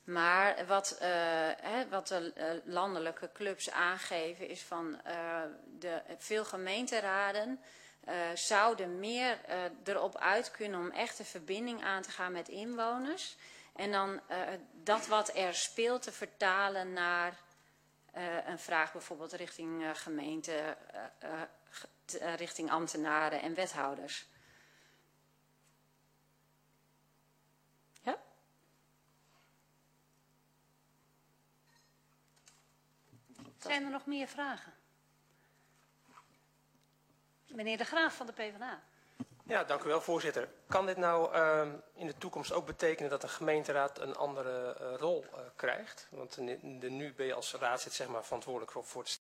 Maar wat de landelijke clubs aangeven is van veel gemeenteraden zouden meer erop uit kunnen om echt een verbinding aan te gaan met inwoners. En dan dat wat er speelt te vertalen naar een vraag bijvoorbeeld richting gemeente, richting ambtenaren en wethouders. Ja? Zijn er nog meer vragen? Meneer De Graaf van de PvdA. Ja, dank u wel, voorzitter. Kan dit nou in de toekomst ook betekenen dat de gemeenteraad een andere rol krijgt? Want nu ben je als raadslid zeg maar verantwoordelijk voor het